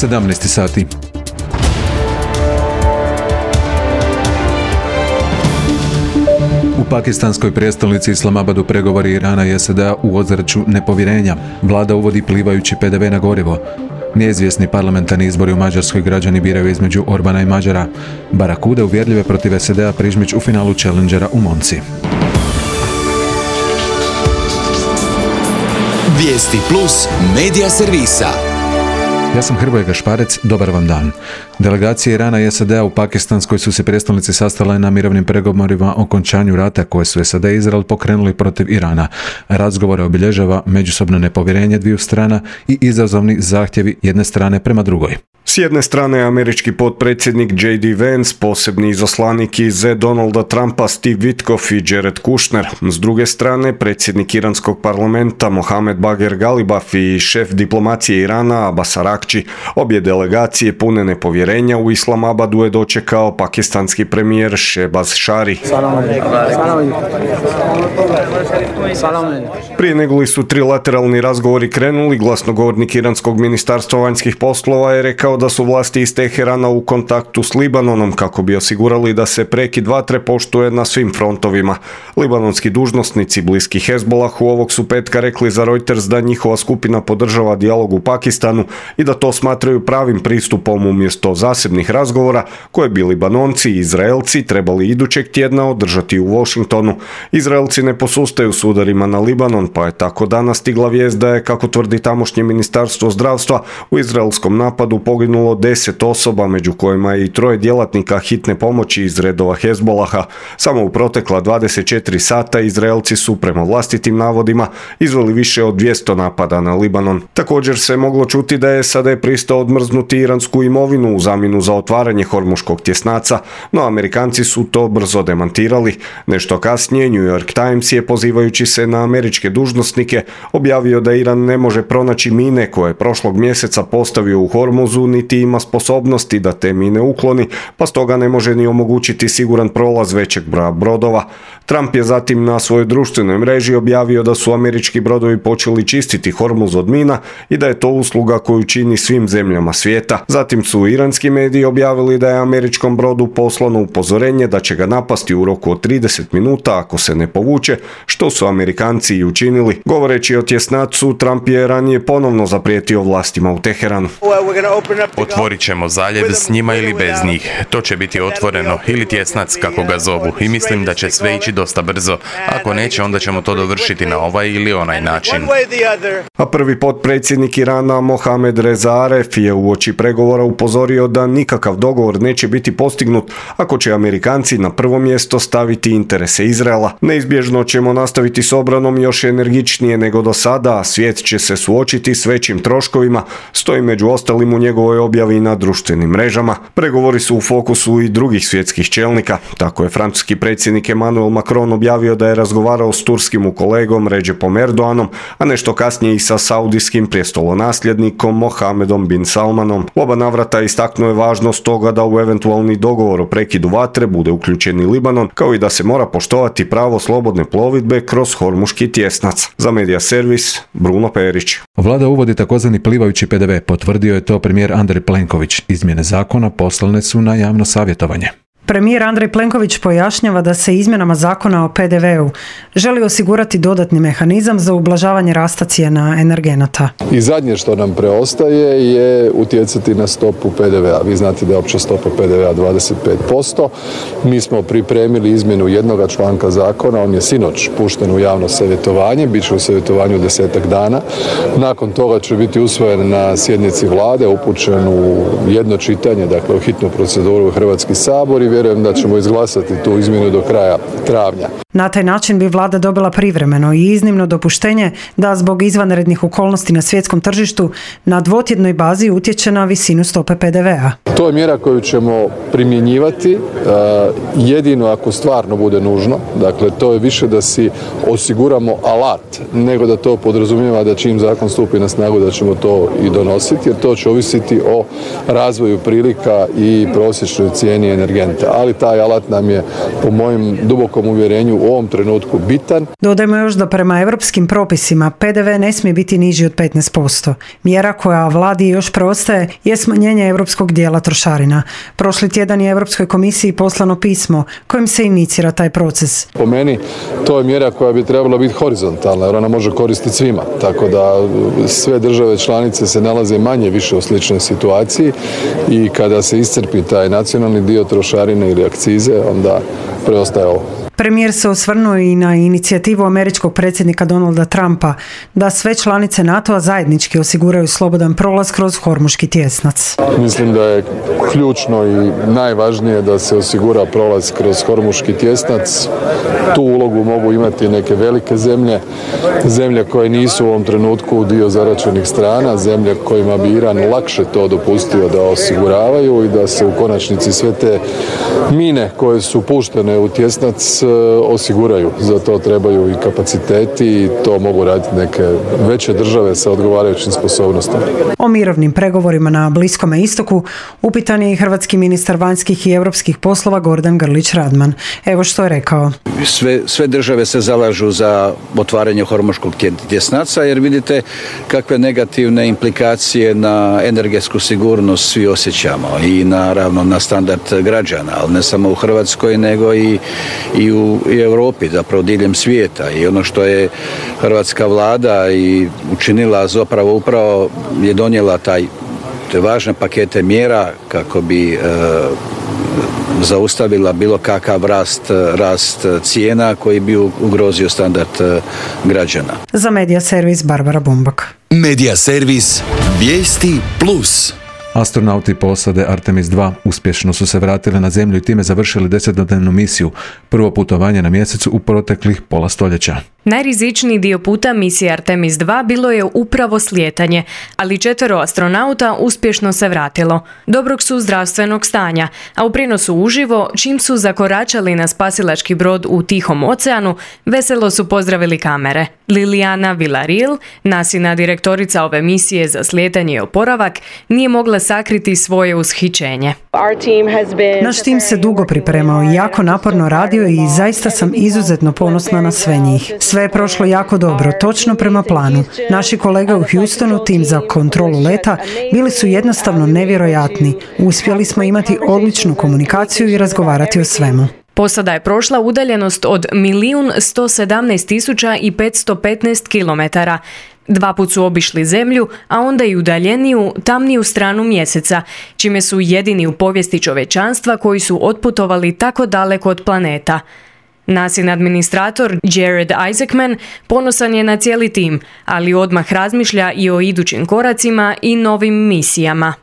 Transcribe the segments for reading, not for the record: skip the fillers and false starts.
17 sati. U pakistanskoj prijestolnici Islamabadu pregovori Irana i SAD-a u ozračju nepovjerenja. Vlada uvodi plivajući PDV na gorivo. Neizvjesni parlamentarni izbori u Mađarskoj, građani biraju između Orbana i Mađara. Barakude uvjerljive protiv SAD-a Prižmić u finalu Challengera u Monci. Vijesti Plus medija servisa. Ja sam Hrvoje Gašparec, dobar vam dan. Delegacije Irana i SAD-a u pakistanskoj su se prijestolnici sastale na mirovnim pregovorima o okončanju rata koje su SAD i Izrael pokrenuli protiv Irana. Razgovore obilježava međusobno nepovjerenje dviju strana i izazovni zahtjevi jedne strane prema drugoj. S jedne strane američki potpredsjednik J.D. Vance, posebni izaslanik iz Donalda Trumpa Steve Witkoff i Jared Kushner. S druge strane predsjednik iranskog parlamenta Mohamed Bagher Galibaf i šef diplomacije Irana Abbas Araghchi. Obje delegacije pune nepovjerenja u Islamabadu je dočekao pakistanski premijer Shehbaz Shari. Prije nego li su trilateralni razgovori krenuli, glasnogovornik iranskog ministarstva vanjskih poslova je rekao da su vlasti iz Teherana u kontaktu s Libanonom kako bi osigurali da se prekid vatre poštuje na svim frontovima. Libanonski dužnosnici bliski Hezbollahu ovog su petka rekli za Reuters da njihova skupina podržava dijalog u Pakistanu i da to smatraju pravim pristupom umjesto zasebnih razgovora koje bi Libanonci i Izraelci trebali idućeg tjedna održati u Washingtonu. Izraelci ne posustaju s udarima na Libanon, pa je tako danas stigla vijest da je, kako tvrdi tamošnje ministarstvo zdravstva, u izraelskom napadu poginulo 10 osoba, među kojima je i 3 djelatnika hitne pomoći iz redova Hezbolaha. Samo u protekla 24 sata Izraelci su, prema vlastitim navodima, izveli više od 200 napada na Libanon. Također se moglo čuti da je SAD pristao odmrznuti iransku imovinu u zamjenu za otvaranje Hormuškog tjesnaca, no Amerikanci su to brzo demantirali. Nešto kasnije New York Times je, pozivajući se na američke dužnosnike, objavio da Iran ne može pronaći mine koje je prošlog mjeseca postavio u Hormuzu, niti ima sposobnosti da te mine ukloni, pa stoga ne može ni omogućiti siguran prolaz većeg broja brodova. Trump je zatim na svojoj društvenoj mreži objavio da su američki brodovi počeli čistiti Hormuz od mina i da je to usluga koju čini svim zemljama svijeta. Zatim su iranski mediji objavili da je američkom brodu poslano upozorenje da će ga napasti u roku od 30 minuta ako se ne povuče, što su Amerikanci i učinili. Govoreći o tjesnacu, Trump je ranije ponovno zaprijetio vlastima u Teheranu. Otvorit ćemo zaljev s njima ili bez njih. To će biti otvoreno ili tjesnac kako ga zovu i mislim da će sve ići dosta brzo. Ako neće, onda ćemo to dovršiti na ovaj ili onaj način. A prvi potpredsjednik Irana Mohamed Reza Aref je uoči pregovora upozorio da nikakav dogovor neće biti postignut ako će Amerikanci na prvo mjesto staviti interese Izraela. Neizbježno ćemo nastaviti s obranom još energičnije nego do sada, a svijet će se suočiti s većim troškovima, stoji među ostalim u njegovoj objavi na društvenim mrežama. Pregovori su u fokusu i drugih svjetskih čelnika. Tako je francuski predsjednik Emmanuel Macron objavio da je razgovarao s turskim kolegom Recepom Erdoganom, a nešto kasnije i sa saudijskim prijestolonasljednikom Mohamedom bin Salmanom. U oba navrata istaknuo je važnost toga da u eventualni dogovor o prekidu vatre bude uključen i Libanon, kao i da se mora poštovati pravo slobodne plovidbe kroz Hormuški tjesnac. Za medija servis, Bruno Perić. Vlada uvodi takozvani plivajući PDV, potvrdio je to premijer Andrej Plenković. Izmjene zakona poslane su na javno savjetovanje. Premijer Andrej Plenković pojašnjava da se izmjenama zakona o PDV-u želi osigurati dodatni mehanizam za ublažavanje rasta cijena energenata. I zadnje što nam preostaje je utjecati na stopu PDV-a. Vi znate da je opća stopa PDV-a 25%. Mi smo pripremili izmjenu jednoga članka zakona, on je sinoć pušten u javno savjetovanje, bit će u savjetovanju 10 dana. Nakon toga će biti usvojen na sjednici Vlade, upućen u jedno čitanje, dakle u hitnu proceduru u Hrvatski sabor i vjerujem da ćemo izglasati tu izmjenu do kraja travnja. Na taj način bi vlada dobila privremeno i iznimno dopuštenje da zbog izvanrednih okolnosti na svjetskom tržištu na dvotjednoj bazi utječe na visinu stope PDV-a. To je mjera koju ćemo primjenjivati jedino ako stvarno bude nužno. Dakle, to je više da si osiguramo alat nego da to podrazumijeva da čim zakon stupi na snagu da ćemo to i donositi, jer to će ovisiti o razvoju prilika i prosječnoj cijeni energenta. tržišta. Ali taj alat nam je po mojem dubokom uvjerenju u ovom trenutku bitan. Dodajmo još da prema europskim propisima PDV ne smije biti niži od 15%. Mjera koja vladi još preostaje je smanjenje europskog dijela trošarina. Prošli tjedan je Europskoj komisiji poslano pismo kojim se inicira taj proces. Po meni to je mjera koja bi trebala biti horizontalna jer ona može koristiti svima. Tako da sve države članice se nalaze manje više u sličnoj situaciji i kada se iscrpi taj nacionalni dio trošarine ili akcize, onda preostaje ovo. Premijer se osvrnuo i na inicijativu američkog predsjednika Donalda Trumpa da sve članice NATO-a zajednički osiguraju slobodan prolaz kroz Hormuški tjesnac. Mislim da je ključno i najvažnije da se osigura prolaz kroz Hormuški tjesnac. Tu ulogu mogu imati neke velike zemlje koje nisu u ovom trenutku dio zaraćenih strana, zemlje kojima bi Iran lakše to dopustio da osiguravaju i da se u konačnici sve te mine koje su puštene u tjesnac osiguraju. Za to trebaju i kapaciteti i to mogu raditi neke veće države sa odgovarajućim sposobnostima. O mirovnim pregovorima na Bliskome istoku upitan je i hrvatski ministar vanjskih i europskih poslova Gordan Grlić Radman. Evo što je rekao. Sve države se zalažu za otvaranje Hormuškog tjesnaca jer vidite kakve negativne implikacije na energetsku sigurnost svi osjećamo i naravno na standard građana, ali ne samo u Hrvatskoj nego i u Europi, zapravo diljem svijeta. I ono što je hrvatska vlada i učinila zapravo upravo je donijela te važne pakete mjera kako bi zaustavila bilo kakav rast cijena koji bi ugrozio standard građana. Za Medija servis Barbara Bumbak. Medija servis Vijesti Plus. Astronauti posade Artemis 2 uspješno su se vratili na Zemlju i time završili 10-dnevnu misiju, prvo putovanje na mjesecu u proteklih pola stoljeća. Najrizičniji dio puta misije Artemis 2 bilo je upravo slijetanje, ali 4 astronauta uspješno se vratilo. Dobrog su zdravstvenog stanja, a u prijenosu uživo, čim su zakoračali na spasilački brod u Tihom oceanu, veselo su pozdravili kamere. Liliana Villarreal, NASIna direktorica ove misije za slijetanje i oporavak, nije mogla sakriti svoje ushićenje. Naš tim se dugo pripremao i jako naporno radio i zaista sam izuzetno ponosna na sve njih. Sve je prošlo jako dobro, točno prema planu. Naši kolege u Houstonu, tim za kontrolu leta, bili su jednostavno nevjerojatni. Uspjeli smo imati odličnu komunikaciju i razgovarati o svemu. Posada je prošla udaljenost od 1.117.515 kilometara. 2 put su obišli Zemlju, a onda i udaljeniju, tamniju stranu Mjeseca, čime su jedini u povijesti čovječanstva koji su otputovali tako daleko od planeta. NASIn administrator Jared Isaacman ponosan je na cijeli tim, ali odmah razmišlja i o idućim koracima i novim misijama.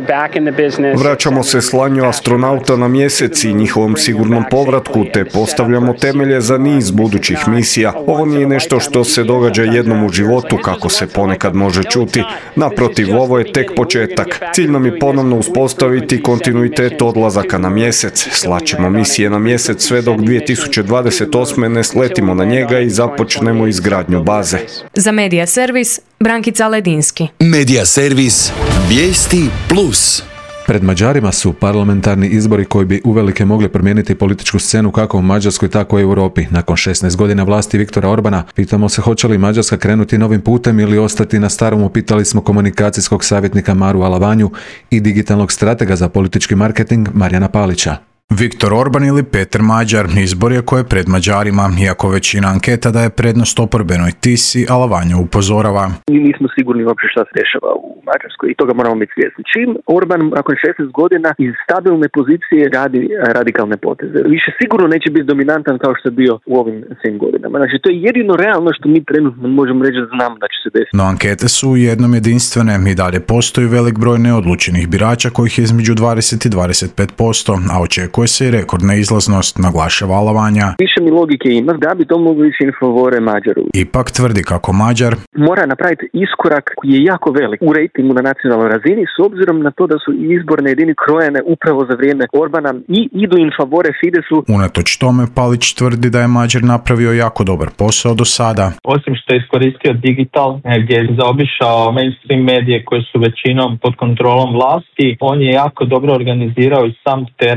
Vraćamo se slanju astronauta na mjesec i njihovom sigurnom povratku, te postavljamo temelje za niz budućih misija. Ovo nije nešto što se događa jednom u životu, kako se ponekad može čuti. Naprotiv, ovo je tek početak. Cilj nam je ponovno uspostaviti kontinuitet odlazaka na mjesec. Slaćemo misije na mjesec sve dok 2028. ne sletimo na njega i započnemo izgradnju baze. Za Medija servis Brankica Ledinski. Medija servis Vijesti Plus. Pred Mađarima su parlamentarni izbori koji bi uvelike mogli promijeniti političku scenu kako u Mađarskoj, tako i u Europi. Nakon 16 godina vlasti Viktora Orbana, pitamo se hoće li Mađarska krenuti novim putem ili ostati na starom. Upitali smo komunikacijskog savjetnika Maru Alavanju i digitalnog stratega za politički marketing Marijana Palića. Viktor Orban ili Peter Mađar, izbor je koje pred Mađarima, iako većina anketa daje prednost oporbenoj TISI, Alavanju upozorava. Mi nismo sigurni uopće šta se dešava u Mađarskoj i toga moramo biti svjesni. Čim Orban nakon 16 godina iz stabilne pozicije radi radikalne poteze, više sigurno neće biti dominantan kao što je bio u ovim 7 godinama. Znači to je jedino realno što mi trenutno možemo reći da znamo da će se desiti. No ankete su jednom jedinstvene i dalje postoji velik broj neodlučenih birača kojih je između 20 i 25%, a očekuje se i rekordna izlaznost, naglašava Alavanja. Više mi logike ima da bi to moglo ići in favore Mađaru. Ipak tvrdi kako Mađar mora napraviti iskorak koji je jako velik u rejtingu na nacionalnoj razini s obzirom na to da su izborne jedine krojene upravo za vrijeme Orbana i idu in favore Fidesu. Unatoč tome Palić tvrdi da je Mađar napravio jako dobar posao do sada. Osim što je iskoristio digital, gdje je zaobišao mainstream medije koji su većinom pod kontrolom vlasti, on je jako dobro organizirao i sam teren.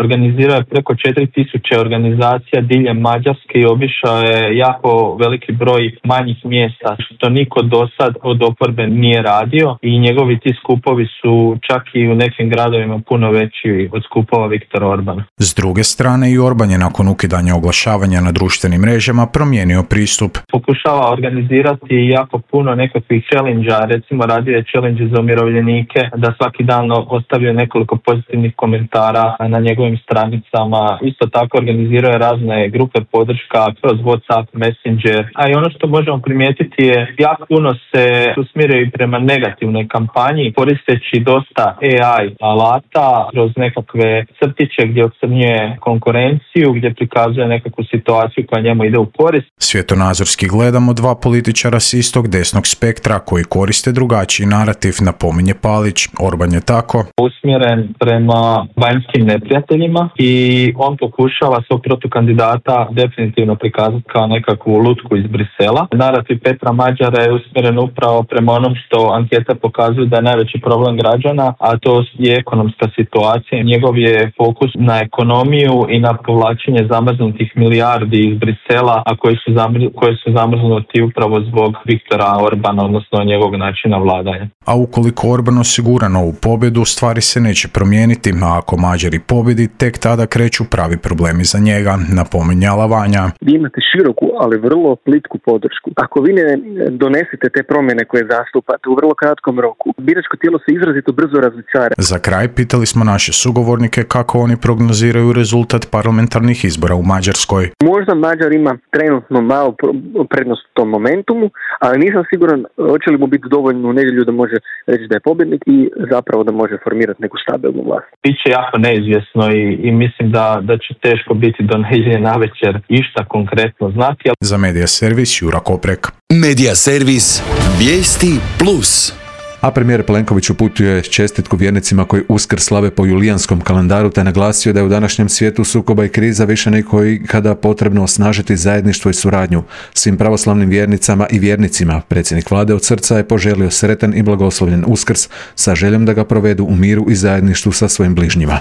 organizirao je preko 4000 organizacija diljem Mađarske i obišao je jako veliki broj manjih mjesta, što niko do sad od oporbe nije radio i njegovi ti skupovi su čak i u nekim gradovima puno veći od skupova Viktora Orbana. S druge strane i Orban je nakon ukidanja oglašavanja na društvenim mrežama promijenio pristup. Pokušava organizirati jako puno nekakvih challenge-a, recimo radio je challenge za umirovljenike, da svaki dan ostavljaju nekoliko pozitivnih komentara na njegovim stranicama. Isto tako organiziraju razne grupe podrška kroz WhatsApp, Messenger. A i ono što možemo primijetiti je jako puno se usmjeraju prema negativnoj kampanji, koristeći dosta AI alata kroz nekakve crtiće gdje ocrnjuje konkurenciju, gdje prikazuje nekakvu situaciju koja njemu ide u korist. Svjetonazorski gledamo dva političara s istog desnog spektra koji koriste drugačiji narativ, napominje Palić. Orban je tako usmjeren prema vanjskim neprijateljima i on pokušava svog protukandidata definitivno prikazati kao nekakvu lutku iz Brisela. Narativ Petra Mađara je usmjeren upravo prema onom što ankete pokazuju da je najveći problem građana, a to je ekonomska situacija. Njegov je fokus na ekonomiju i na povlačenje zamrznutih milijardi iz Brisela, a koji su zamrznuti upravo zbog Viktora Orbana, odnosno njegovog načina vladanja. A ukoliko Orban osigura novu pobjedu, stvari se neće promijeniti, a ako Mađari pobjedi, tek tada kreću pravi problemi za njega, napominje Vanja. Vi imate široku, ali vrlo plitku podršku. Ako vi ne donesete te promjene koje zastupate u vrlo kratkom roku, biračko tijelo se izrazito brzo razočara. Za kraj pitali smo naše sugovornike kako oni prognoziraju rezultat parlamentarnih izbora u Mađarskoj. Možda Mađar ima trenutno malo prednost u tom momentumu, ali nisam siguran hoće li mu biti dovoljno u nedjelju da može reći da je pobjednik i zapravo da može formirati neku stabilnu vlast. Biće jako neizvjesno i mislim da će teško biti do nedjelje navečer išta konkretno znati. Za Medija servis Jura Koprek. Medija servis Vijesti Plus. A premijer Plenković uputio je čestitku vjernicima koji Uskrs slave po julijanskom kalendaru te naglasio da je u današnjem svijetu sukoba i kriza više nego ikada potrebno osnažiti zajedništvo i suradnju. Svim pravoslavnim vjernicama i vjernicima predsjednik vlade od srca je poželio sretan i blagoslovljen Uskrs sa željom da ga provedu u miru i zajedništvu sa svojim bližnjima.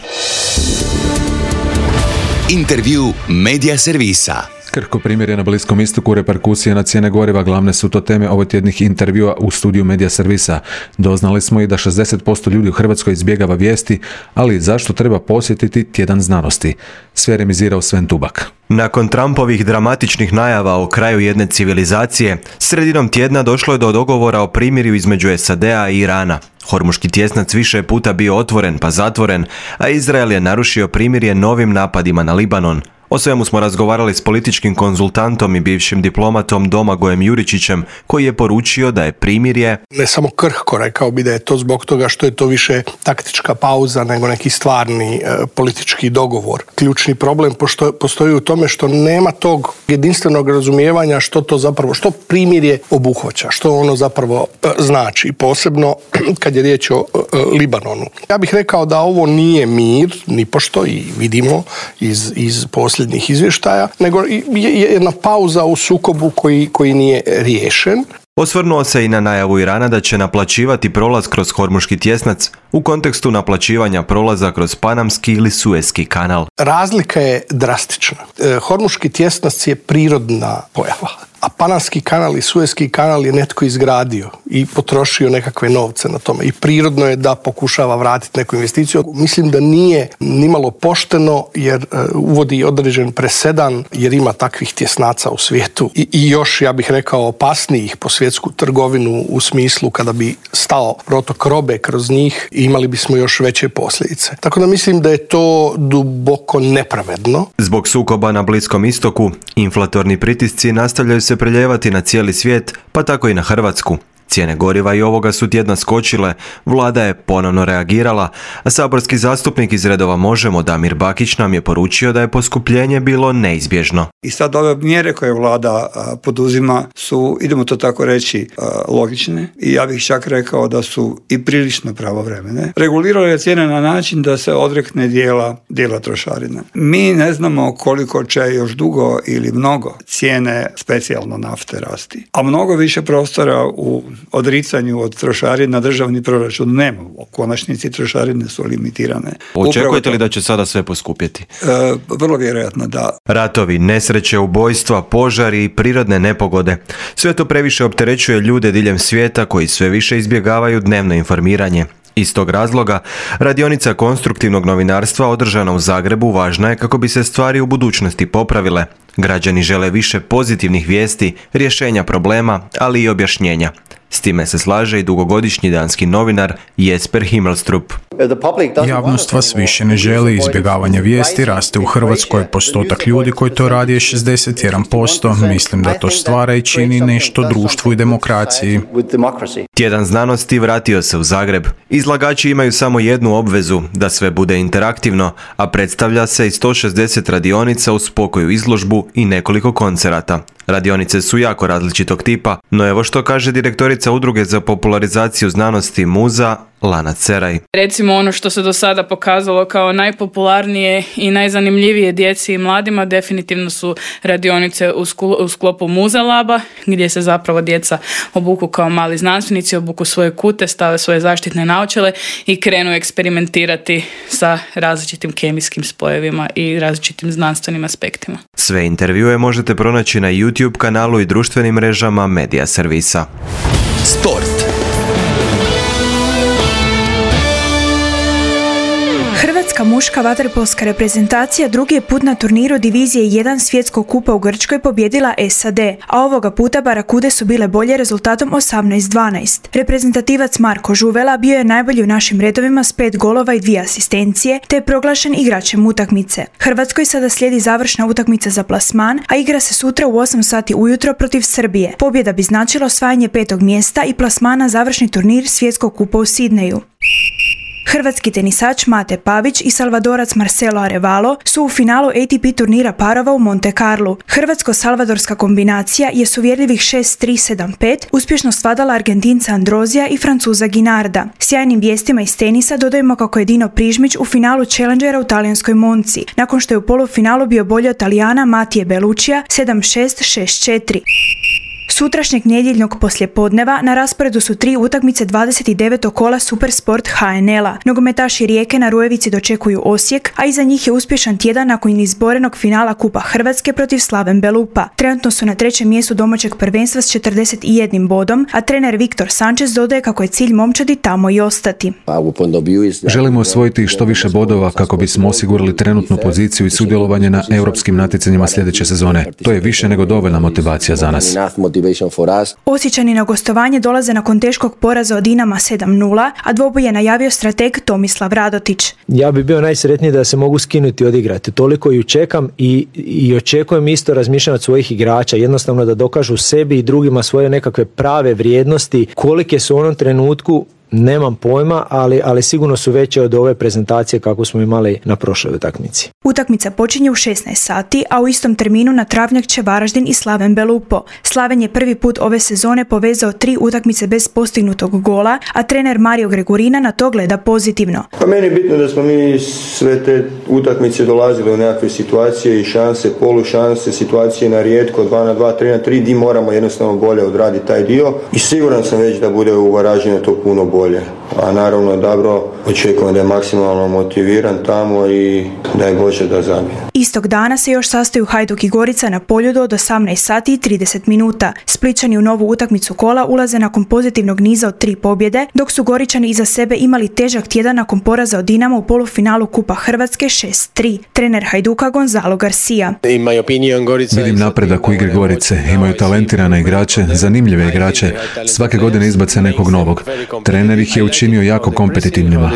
Intervju Medija servisa. Krhko primjer na Bliskom istoku, reperkusije na cijene goriva glavne su to teme ovotjednih intervjua u studiju Medija servisa. Doznali smo i da 60% ljudi u Hrvatskoj izbjegava vijesti, ali zašto treba posjetiti tjedan znanosti? Sve remizirao Sven Tubak. Nakon Trumpovih dramatičnih najava o kraju jedne civilizacije, sredinom tjedna došlo je do dogovora o primirju između SAD-a i Irana. Hormuški tjesnac više je puta bio otvoren pa zatvoren, a Izrael je narušio primirje novim napadima na Libanon. O svemu smo razgovarali s političkim konzultantom i bivšim diplomatom Domagojem Juričićem, koji je poručio da je primirje ne samo krhko, rekao bi da je to zbog toga što je to više taktička pauza nego neki stvarni politički dogovor. Ključni problem postoji u tome što nema tog jedinstvenog razumijevanja što to zapravo, što primirje obuhvaća, što ono zapravo znači, posebno kad je riječ o Libanonu. Ja bih rekao da ovo nije mir, nipošto, i vidimo iz posljednjih izvještaja, nego jedna pauza u sukobu koji nije riješen. Osvrnuo se i na najavu Irana da će naplaćivati prolaz kroz Hormuški tjesnac u kontekstu naplaćivanja prolaza kroz Panamski ili Suezki kanal. Razlika je drastična. Hormuški tjesnac je prirodna pojava, a Panamski kanal i Suezki kanal je netko izgradio i potrošio nekakve novce na tome. I prirodno je da pokušava vratiti neku investiciju. Mislim da nije nimalo pošteno jer uvodi određen presedan jer ima takvih tjesnaca u svijetu. I još, ja bih rekao, opasnijih po svjetsku trgovinu u smislu kada bi stao protok robe kroz njih, imali bismo još veće posljedice. Tako da mislim da je to duboko nepravedno. Zbog sukoba na Bliskom istoku, inflatorni pritisci nastavljaju se preljevati na cijeli svijet, pa tako i na Hrvatsku. Cijene goriva i ovoga su tjedna skočile, vlada je ponovno reagirala, a saborski zastupnik iz redova Možemo Damir Bakić nam je poručio da je poskupljenje bilo neizbježno. I sad ove mjere koje vlada poduzima su, idemo to tako reći, logične i ja bih čak rekao da su i prilično pravovremene. Regulirala je cijene na način da se odrekne dijela trošarina. Mi ne znamo koliko će još dugo ili mnogo cijene specijalno nafte rasti, a mnogo više prostora u odricanju od trošarina državni proračun nema. U konačnici trošarine su limitirane. Očekujete li da će sada sve poskupjeti? Vrlo vjerojatno da. Ratovi, nesreće, ubojstva, požari i prirodne nepogode. Sve to previše opterećuje ljude diljem svijeta koji sve više izbjegavaju dnevno informiranje. Iz tog razloga, radionica konstruktivnog novinarstva održana u Zagrebu važna je kako bi se stvari u budućnosti popravile. Građani žele više pozitivnih vijesti, rješenja problema, ali i objašnjenja. S time se slaže i dugogodišnji danski novinar Jesper Himmelstrup. Javnost vas više ne želi, izbjegavanje vijesti raste u Hrvatskoj, postotak ljudi koji to radi je 61%. Mislim da to stvara i čini nešto društvu i demokraciji. Tjedan znanosti vratio se u Zagreb. Izlagači imaju samo jednu obvezu, da sve bude interaktivno, a predstavlja se i 160 radionica uz pokoju izložbu i nekoliko koncerata. Radionice su jako različitog tipa, no evo što kaže direktorica Udruge za popularizaciju znanosti Muza, Lana Ceraj. Recimo ono što se do sada pokazalo kao najpopularnije i najzanimljivije djeci i mladima definitivno su radionice u sklopu Muza Laba, gdje se zapravo djeca obuku kao mali znanstvenici, obuku svoje kute, stave svoje zaštitne naočale i krenu eksperimentirati sa različitim kemijskim spojevima i različitim znanstvenim aspektima. Sve intervjue možete pronaći na YouTube kanalu i društvenim mrežama Medija Servisa. Sport. Hrvatska muška vaterpolska reprezentacija drugi je put na turniru divizije 1 svjetskog kupa u Grčkoj pobjedila SAD, a ovoga puta Barakude su bile bolje rezultatom 18-12. Reprezentativac Marko Žuvela bio je najbolji u našim redovima s 5 golova i 2 asistencije, te je proglašen igračem utakmice. Hrvatskoj sada slijedi završna utakmica za plasman, a igra se sutra u 8 sati ujutro protiv Srbije. Pobjeda bi značila osvajanje 5. mjesta i plasmana završni turnir svjetskog kupa u Sidneju. Hrvatski tenisač Mate Pavić i Salvadorac Marcelo Arevalo su u finalu ATP turnira parova u Monte Carlu. Hrvatsko-salvadorska kombinacija je s uvjerljivih 6-3-7-5 uspješno svladala Argentinca Androzija i Francuza Ginarda. Sjajnim vijestima iz tenisa dodajemo kako je Dino Prižmić u finalu Challengera u talijanskoj Monci, nakon što je u polufinalu bio bolji od Talijana Matije Beluccija 7-6, 6-4. Sutrašnjeg nedjeljnog poslijepodneva na rasporedu su 3 utakmice 29. kola Supersport HNL-a. Nogometaši Rijeke na Rujevici dočekuju Osijek, a iza njih je uspješan tjedan nakon izborenog finala Kupa Hrvatske protiv Slaven Belupa. Trenutno su na 3. mjestu domaćeg prvenstva s 41 bodom, a trener Viktor Sanchez dodaje kako je cilj momčadi tamo i ostati. Želimo osvojiti što više bodova kako bismo osigurali trenutnu poziciju i sudjelovanje na europskim natjecanjima sljedeće sezone. To je više nego dovoljna motivacija za nas. Osječani na gostovanje dolaze nakon teškog poraza od Dinama 7-0, a dvoboj je najavio strateg Tomislav Radotić. Ja bi bio najsretniji da se mogu skinuti i odigrati. Toliko ju čekam i očekujem isto razmišljanje od svojih igrača. Jednostavno da dokažu sebi i drugima svoje nekakve prave vrijednosti. Kolike su u onom trenutku, nemam pojma, ali sigurno su veće od ove prezentacije kako smo imali na prošloj utakmici. Utakmica počinje u 16 sati, a u istom terminu na travnjak će Varaždin i Slaven Belupo. Slaven je prvi put ove sezone povezao 3 utakmice bez postignutog gola, a trener Mario Gregorina na to gleda pozitivno. Pa meni je bitno da smo mi sve te utakmice dolazili u nekakve situacije i šanse, polušanse, situacije na rijetko, 2-2, 3-3, di moramo jednostavno bolje odraditi taj dio i siguran sam već da bude u Varaždinu to puno bolje. A naravno dobro, očekujem da je maksimalno motiviran tamo i da je Bože da zabije. Istog dana se još sastaju Hajduk i Gorica na Poljudu od 18 sati i 30 minuta. Splićani u novu utakmicu kola ulaze nakon pozitivnog niza od 3 pobjede, dok su Goričani iza sebe imali težak tjedan nakon poraza od Dinama u polufinalu Kupa Hrvatske 6-3. Trener Hajduka Gonzalo Garcia. Vidim napredak u igri Gorice, imaju talentirane igrače, zanimljive igrače, svake godine izbace nekog novog. Trener ih je učinio jako kompetitivnima.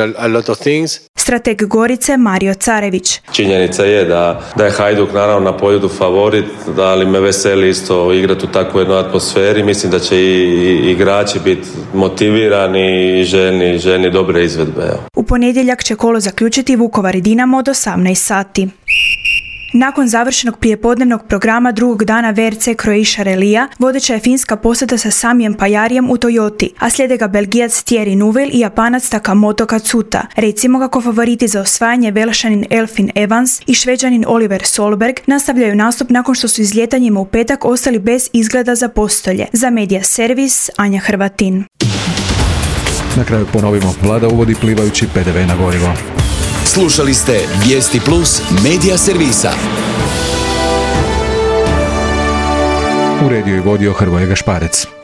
Strateg Gorice Mario Carević. Činjenica je da je Hajduk naravno na Poljudu favorit, ali me veseli isto igrati u takvoj jednoj atmosferi. Mislim da će i igrači biti motivirani i željni dobre izvedbe. U ponedjeljak će kolo zaključiti Vukovar i Dinamo od 18 sati. Nakon završenog prijepodnevnog programa drugog dana VRC Croatia Relija, vodeća je finska posada sa Samijem Pajarijem u Toyoti, a slijede ga Belgijac Thierry Neuville i Japanac Takamoto Katsuta. Recimo kako favoriti za osvajanje Velšanin Elfyn Evans i Šveđanin Oliver Solberg nastavljaju nastup nakon što su izljetanjima u petak ostali bez izgleda za postolje. Za Media Servis, Anja Hrvatin. Na kraju ponovimo, vlada uvodi plivajući PDV na gorivo. Slušali ste Vijesti Plus Media Servisa. Uredio i vodio Hrvoje Gašparec.